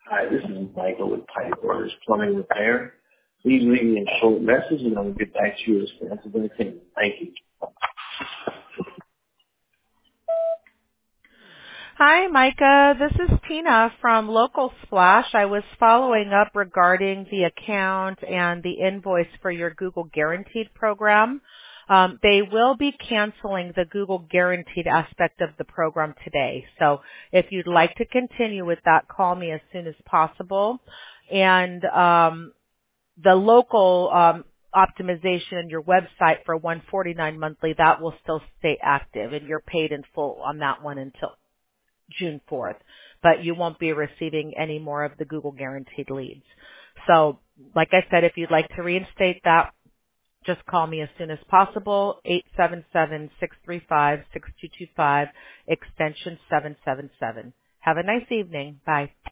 Hi, this is Michael with Pipe Orders Plumbing Repair. Please leave me a short message and I will get back to you as fast as I can. Thank you. Hi, Micah. This is Tina from Local Splash. I was following up regarding the account and the invoice for your Google Guaranteed program. They will be canceling the Google Guaranteed aspect of the program today. So if you'd like to continue with that, call me as soon as possible. And the local optimization in your website for $149 monthly, that will still stay active, and you're paid in full on that one until June 4th, but you won't be receiving any more of the Google Guaranteed leads. So, like I said, if you'd like to reinstate that, just call me as soon as possible, 877-635-6225, extension 777. Have a nice evening. Bye.